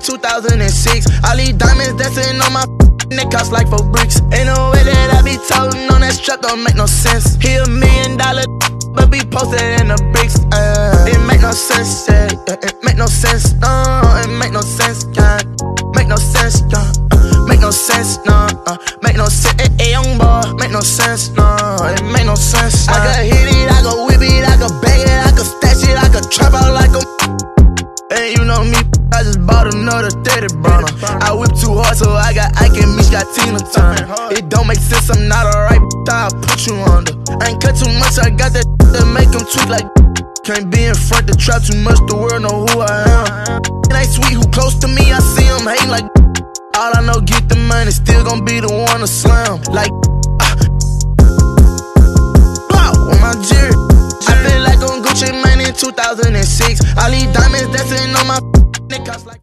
2006. All these diamonds dancing on my neck cost like 4 bricks. Ain't no way that I be toting on that strap, don't make no sense. He $1 million, but be posted in the bricks. It make no sense, yeah. It make no sense, no. It make no sense, yeah. Make no sense, yeah. Make no sense, no. Make no sense, young boy. Make no sense, no. It make no sense. I could hit it, I could whip it, I could bag it, I could stash it, I could trap out like a. And you know me, I just bought another 30 burner. I whip too hard, so I got Ike and Meech got Tina Turner. It don't make sense, I'm not alright, I'll put you under. I ain't cut too much, I got that that make them tweak like. Can't be in front, the trap too much, the world know who I am. It ain't sweet, who close to me, I see them hating like. All I know, get the money, still gon' be the one to slam. Like, on my jury. I feel like on Gucci Mane in 2006. All these diamonds dancing on my neck cost like.